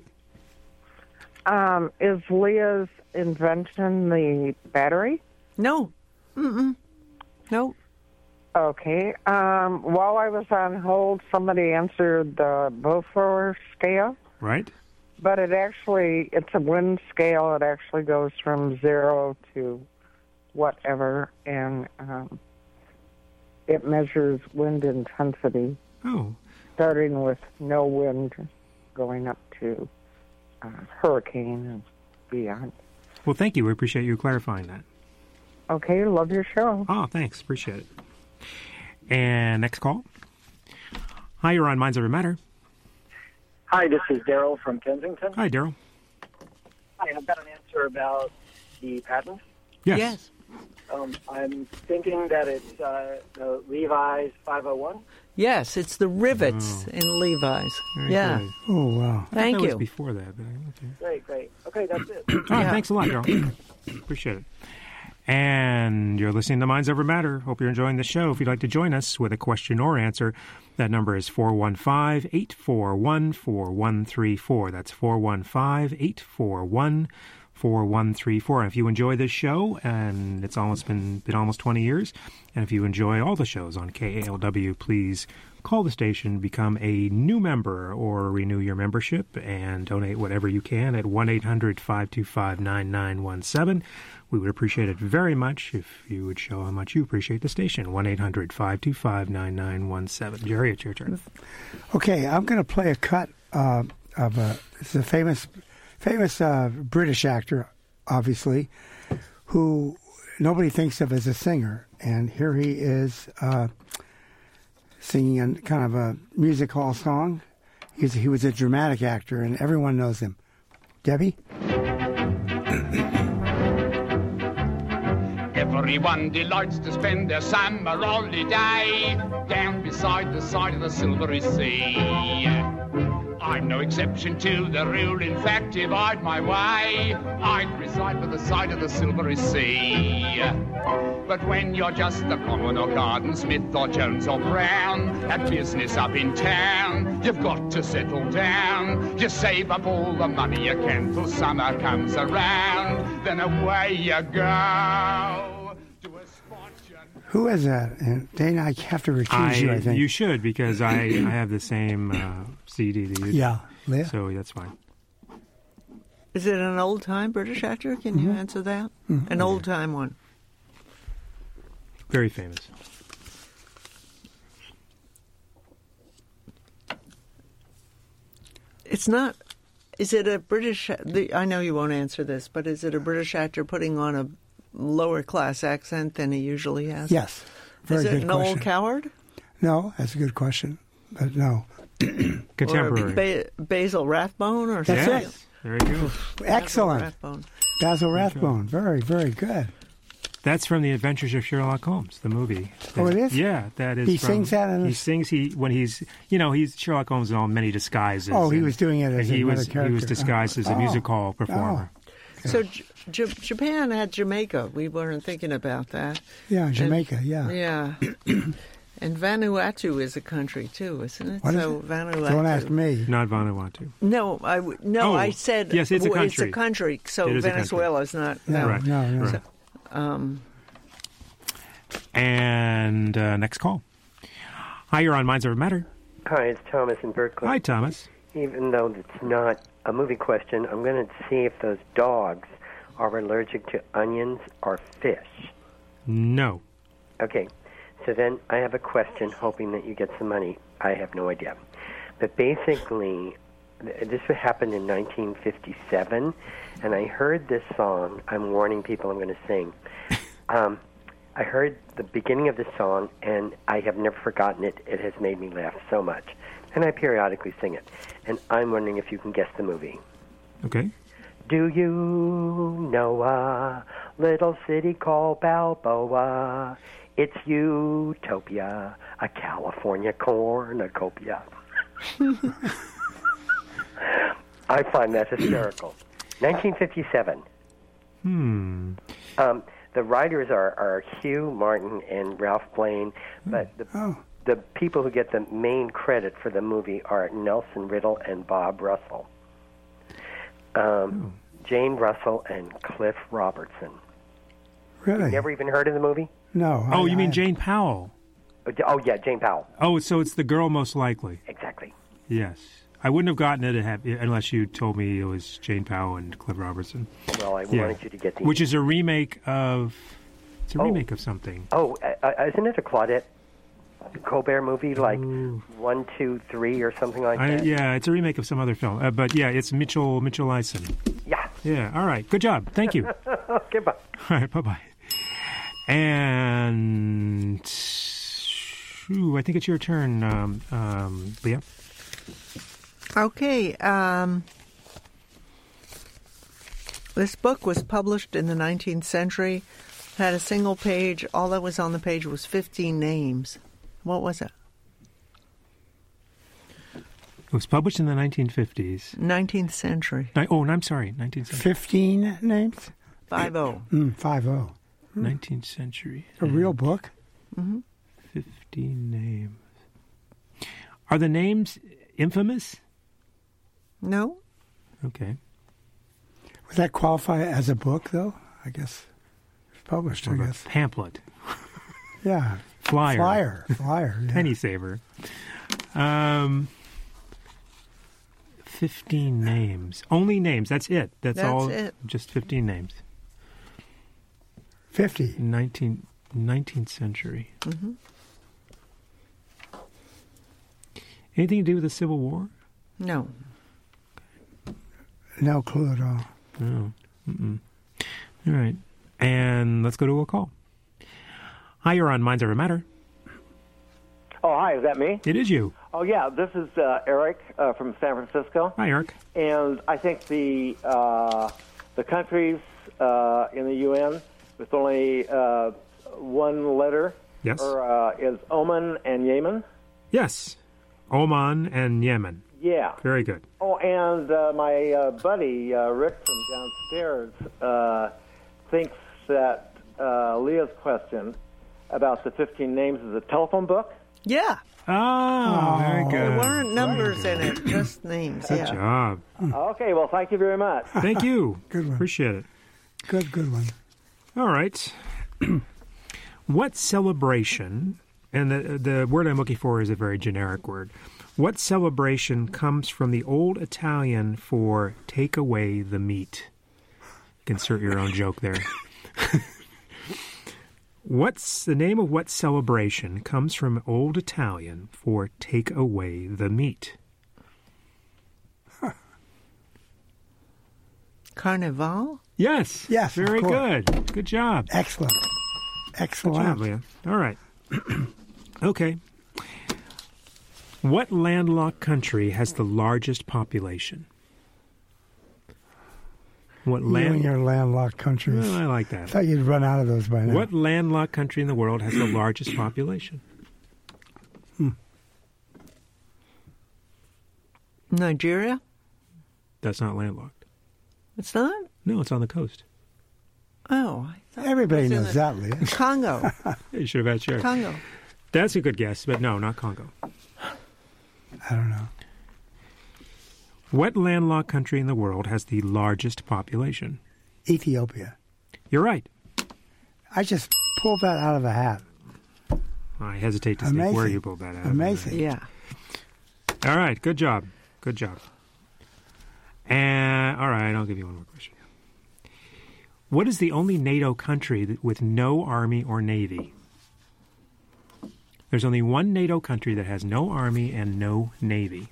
Is Leah's invention the battery? No. No. Okay. While I was on hold, somebody answered the Beaufort scale. Right. But it's a wind scale. It actually goes from 0 to whatever, and it measures wind intensity. Oh. Starting with no wind, going up to hurricane and beyond. Well, thank you. We appreciate you clarifying that. Okay, love your show. Oh, thanks. Appreciate it. And next call. Hi, you're on Minds Over Matter. Hi, this is Daryl from Kensington. Hi, Daryl. Hi, I've got an answer about the patent. Yes. I'm thinking that it's the Levi's 501. Yes, it's the rivets in Levi's. Very yeah. good. Oh, wow. Thank that you. was before that. But okay. Great. Okay, that's it. All right, thanks a lot, Daryl. Appreciate it. And you're listening to Minds Over Matter. Hope you're enjoying the show. If you'd like to join us with a question or answer, that number is 415-841-4134. That's 415-841-4134. And if you enjoy this show, and it's almost been almost 20 years, and if you enjoy all the shows on KALW, please call the station, become a new member, or renew your membership, and donate whatever you can at 1-800-525-9917. We would appreciate it very much if you would show how much you appreciate the station. 1-800-525-9917. Jerry, it's your turn. Okay, I'm going to play a cut of it's a famous British actor, obviously, who nobody thinks of as a singer. And here he is singing a kind of a music hall song. He was a dramatic actor, and everyone knows him. Debbie? Everyone delights to spend their summer holiday down beside the side of the Silvery Sea. I'm no exception to the rule. In fact, if I'd my way, I'd reside by the side of the Silvery Sea. But when you're just a common or garden smith or Jones or Brown, at business up in town, you've got to settle down. You save up all the money you can till summer comes around. Then away you go. Who is that? And Dana, I have to recuse you, I think. You should, because I have the same CD that you do. Yeah, Leah? So that's fine. Is it an old-time British actor? Can you answer that? An old-time one. Very famous. It's not... Is it a British... I know you won't answer this, but is it a British actor putting on a lower-class accent than he usually has? Yes. Very is it good Noel question. Coward? No, that's a good question. But no. Contemporary. Or Basil Rathbone or That's something? it. There you go. Excellent. Rathbone. Basil Rathbone. Very, very good. That's from The Adventures of Sherlock Holmes, the movie. Oh, it is? Yeah, that is. He sings that in when he's Sherlock Holmes in all many disguises. Oh, he was doing it as another character. He was disguised as a music hall performer. Okay. So Japan had Jamaica. We weren't thinking about that. Yeah, Jamaica, and, yeah. And Vanuatu is a country too, isn't it? What is so it? Vanuatu. Don't ask me. Not Vanuatu. No, I said yes, it's a country. It's a country. So It is a Venezuela is not. No, Right. no. Right. And next call. Hi, you're on Minds Over Matter. Hi, it's Thomas in Berkeley. Hi, Thomas. Even though it's not a movie question, I'm going to see if those dogs are allergic to onions or fish. No. Okay, so then I have a question, hoping that you get some money. I have no idea. But basically, this happened in 1957, and I heard this song. I'm warning people I'm going to sing. I heard the beginning of the song, and I have never forgotten it. It has made me laugh so much. And I periodically sing it. And I'm wondering if you can guess the movie. Okay. Do you know a little city called Balboa? It's utopia, a California cornucopia. I find that hysterical. 1957. The writers are Hugh Martin and Ralph Blaine, but the people who get the main credit for the movie are Nelson Riddle and Bob Russell. Jane Russell and Cliff Robertson. Really? You never even heard of the movie? No. Oh, you mean Jane Powell? Oh, yeah, Jane Powell. Oh, so it's the girl most likely. Exactly. Yes. I wouldn't have gotten it unless you told me it was Jane Powell and Cliff Robertson. Well, I wanted you to get the... Which is a remake of... It's a remake of something. Oh, isn't it a Claudette Colbert movie, like 1, 2, 3 or something like that? Yeah, it's a remake of some other film. But yeah, it's Mitchell Eisen. Yeah. Yeah, all right. Good job. Thank you. Okay, bye. All right, bye-bye. And... I think it's your turn, Leah. Okay. This book was published in the 19th century. It had a single page. All that was on the page was 15 names. What was it? It was published in the 1950s. 19th century. I'm sorry, 19th century. 15 names? 50. 50. 19th century. A real book? Mm-hmm. 15 names. Are the names infamous? No. Okay. Would that qualify as a book, though? I guess. It's published, I guess. Pamphlet. Yeah. Flyer. Yeah. Penny saver. 15 names. Only names. That's it. That's all. It. Just 15 names. 50. 19th century. Mm-hmm. Anything to do with the Civil War? No. No clue at all. No. Mm-mm. All right. And let's go to a call. Hi, you're on Minds Over Matter. Oh, hi. Is that me? It is you. Oh, yeah. This is Eric from San Francisco. Hi, Eric. And I think the countries in the UN with only one letter yes. Is Oman and Yemen. Yes. Oman and Yemen. Yeah. Very good. Oh, and my buddy, Rick from downstairs, thinks that Leah's question about the 15 names is a telephone book. Yeah. Oh, very good. There weren't numbers in it, just names. Good job. Okay, well, thank you very much. Thank you. Good one. Appreciate it. Good one. All right. What celebration, and the word I'm looking for is a very generic word. What celebration comes from the old Italian for take away the meat? Insert your own joke there. What's the name of what celebration comes from Old Italian for take away the meat? Carnival? Yes. Yes. Very good. Good job. Excellent. Good job, Leah. All right. Okay. What landlocked country has the largest population? What You and your landlocked countries. Well, I like that. I thought you'd run out of those by now. What landlocked country in the world has the largest population? Nigeria? That's not landlocked. It's not? No, it's on the coast. Oh, I thought Everybody it was in knows that, Leah. Congo. You should have asked Sherry. Congo. That's a good guess, but no, not Congo. I don't know. What landlocked country in the world has the largest population? Ethiopia. You're right. I just pulled that out of a hat. I hesitate to think where you pulled that out. Amazing. Yeah. All right. Good job. Good job. And all right, I'll give you one more question. What is the only NATO country with no army or navy? There's only one NATO country that has no army and no navy.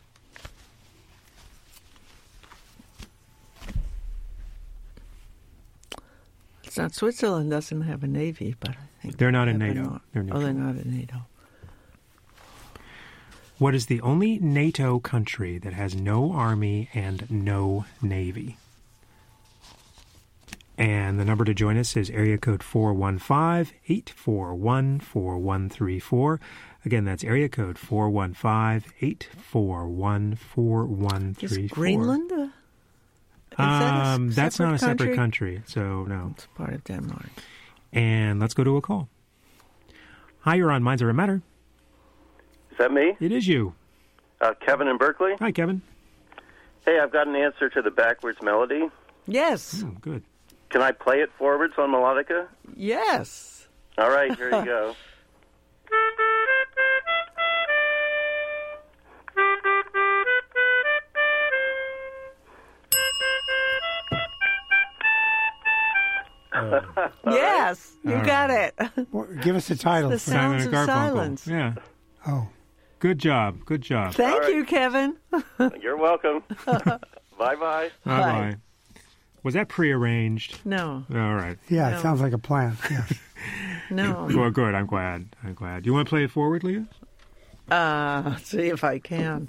It's not Switzerland doesn't have a navy, but I think They're not in they have NATO. They're neutral. they're not in NATO. What is the only NATO country that has no army and no navy? And the number to join us is area code 415-841-4134. Again, that's area code 415-841-4134. Is Greenland that's not a separate country? country, so no. It's part of Denmark. And let's go to a call. Hi, you're on Minds Over Matter. Is that me? It is you. Kevin in Berkeley? Hi, Kevin. Hey, I've got an answer to the backwards melody. Yes. Good. Can I play it forwards on melodica? Yes. All right, here you go. Yes, you All got right. it. Well, give us the title. The Sounds Simon of and Garfunkel. Silence. Yeah. Oh. Good job. Good job. Thank you, Kevin. You're welcome. Bye-bye. Bye-bye. Was that prearranged? No. All right. Yeah, No. it sounds like a plan. Yes. No. Well, good. I'm glad. I'm glad. Do you want to play it forward, Leah? See if I can.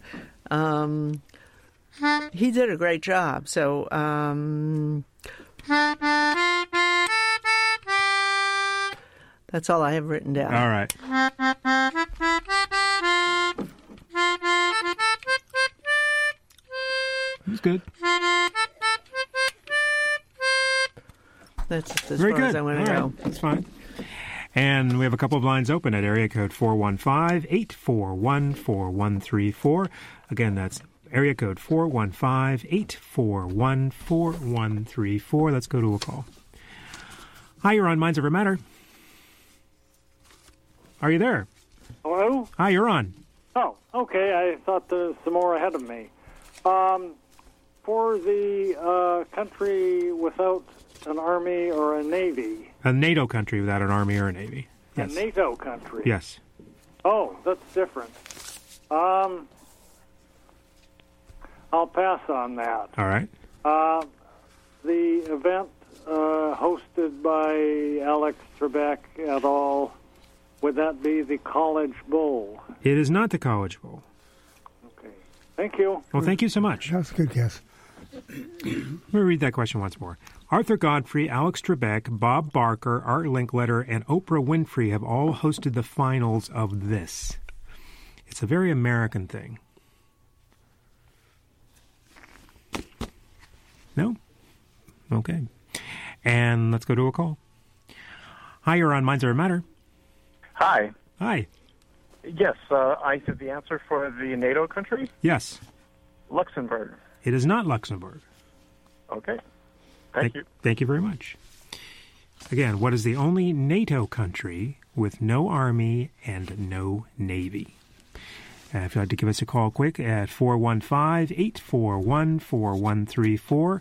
He did a great job. So, that's all I have written down. All right. It's good. That's as Very far good. as I want All to right. go. That's fine. And we have a couple of lines open at area code 415-841-4134. Again, that's area code 415-841-4134. Let's go to a call. Hi, you're on Minds Over Matter. Are you there? Hello? Hi, you're on. Oh, okay. I thought there was some more ahead of me. For the country without an army or a navy. A NATO country without an army or a navy. Yes. A NATO country. Yes. Oh, that's different. I'll pass on that. All right. The event hosted by Alex Trebek et al., would that be the College Bowl? It is not the College Bowl. Thank you. Well, thank you so much. That's a good guess. Let me read that question once more. Arthur Godfrey, Alex Trebek, Bob Barker, Art Linkletter, and Oprah Winfrey have all hosted the finals of this. It's a very American thing. No? Okay. And let's go to a call. Hi, you're on Minds Over Matter. Hi. Hi. Yes, I said the answer for the NATO country? Yes. Luxembourg. It is not Luxembourg. Okay. Thank you. Thank you very much. Again, what is the only NATO country with no army and no navy? If you'd like to give us a call quick at 415-841-4134,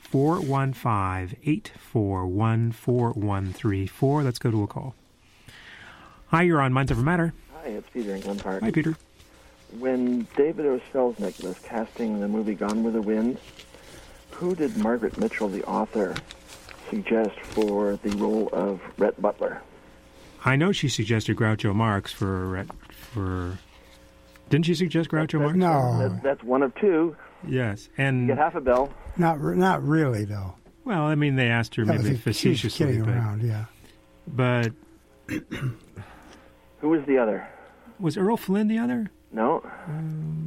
415-841-4134. Let's go to a call. Hi, you're on Minds Over Matter. Hi, it's Peter in Glen Park. Hi, Peter. When David O. Selznick was casting the movie Gone with the Wind, who did Margaret Mitchell, the author, suggest for the role of Rhett Butler? I know she suggested Groucho Marx for. Didn't she suggest Groucho Marx? No. That's one of two. Yes, and You get half a bell. Not really, though. Well, I mean, they asked her That maybe was she was facetiously, kidding but, around, yeah. but Who was the other? was Earl Flynn the other? No.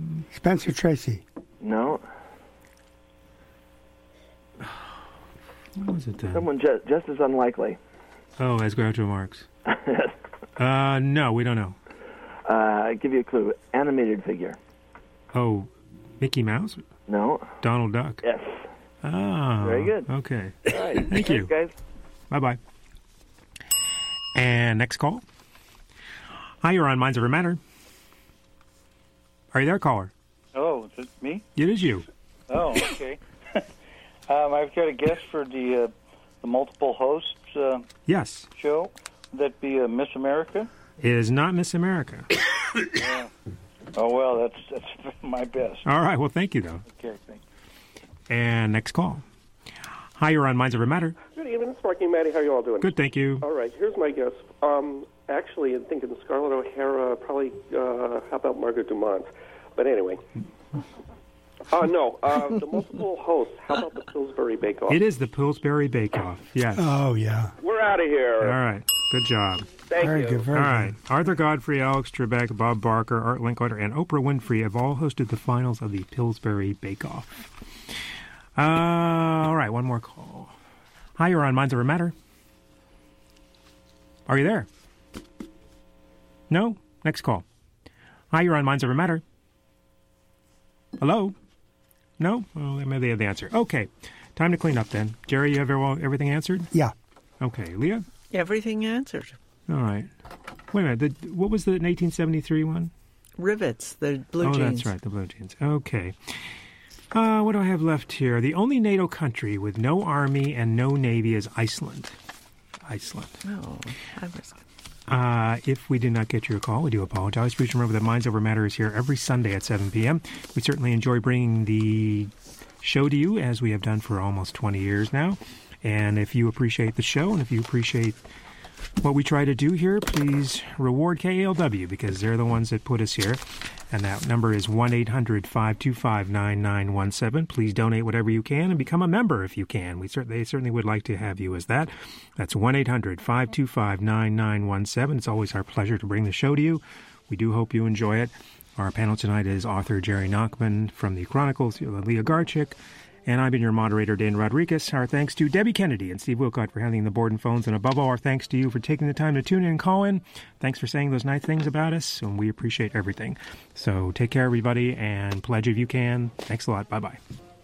Spencer Tracy. No. What was it then? Someone just as unlikely. Oh, as Groucho Marx. No, we don't know. I'll give you a clue. Animated figure. Oh, Mickey Mouse? No. Donald Duck? Yes. Ah. Very good. Okay. All right. Thank you. Thanks, guys. Bye-bye. And next call. Hi, you're on Minds Over Matter. Are you there, caller? Oh, is it me? It is you. Oh, okay. I've got a guess for the multiple hosts Yes. show. Would that be Miss America? It is not Miss America. Yeah. Oh, well, that's my best. All right. Well, thank you, though. Okay, thanks. And next call. Hi, you're on Minds Over Matter. Good evening, it's Marky and Maddie. How you all doing? Good, thank you. All right, here's my guess. Actually, I'm thinking Scarlett O'Hara, probably, how about Margaret Dumont? But anyway. No, the multiple hosts. How about the Pillsbury Bake Off? It is the Pillsbury Bake Off, yes. Oh, yeah. We're out of here. All right. Good job. Thank Very you. good, very All good. right. Arthur Godfrey, Alex Trebek, Bob Barker, Art Linkletter, and Oprah Winfrey have all hosted the finals of the Pillsbury Bake Off. All right. One more call. Hi, you're on Minds Over Matter. Are you there? No? Next call. Hi, you're on Minds Over Matter. Hello? No? Well, maybe they have the answer. Okay. Time to clean up then. Jerry, you have everything answered? Yeah. Okay. Leah? Everything answered. All right. Wait a minute. What was the 1973 one? Rivets, the blue jeans. jeans. Oh, that's right, the blue jeans. Okay. What do I have left here? The only NATO country with no army and no navy is Iceland. Iceland. Oh, I was... If we did not get your call, we do apologize. Please remember that Minds Over Matter is here every Sunday at 7 p.m. We certainly enjoy bringing the show to you, as we have done for almost 20 years now. And if you appreciate the show and if you appreciate what we try to do here, please reward KALW, because they're the ones that put us here. And that number is 1-800-525-9917. Please donate whatever you can and become a member if you can. They certainly would like to have you as that. That's 1-800-525-9917. It's always our pleasure to bring the show to you. We do hope you enjoy it. Our panel tonight is author Jerry Nachman from the Chronicles, Leah Garchik, and I've been your moderator, Dan Rodriguez. Our thanks to Debbie Kennedy and Steve Wilcott for handling the board and phones. And above all, our thanks to you for taking the time to tune in and call in. Thanks for saying those nice things about us, and we appreciate everything. So take care, everybody, and pledge if you can. Thanks a lot. Bye-bye.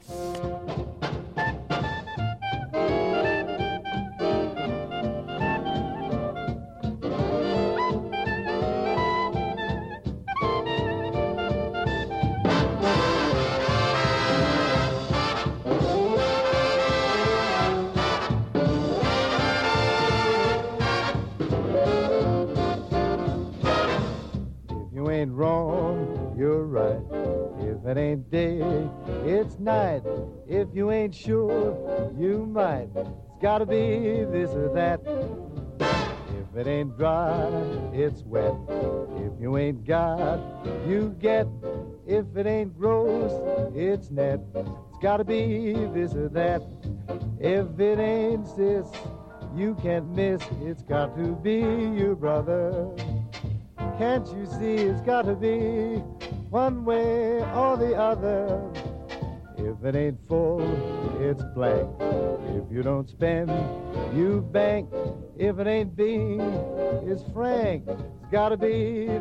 Ain't wrong, you're right. If it ain't day, it's night. If you ain't sure, you might. It's gotta be this or that. If it ain't dry, it's wet. If you ain't got, you get. If it ain't gross, it's net. It's gotta be this or that. If it ain't sis, you can't miss. It's got to be your brother. Can't you see it's got to be one way or the other? If it ain't full, it's blank. If you don't spend, you bank. If it ain't bean, it's frank. It's got to be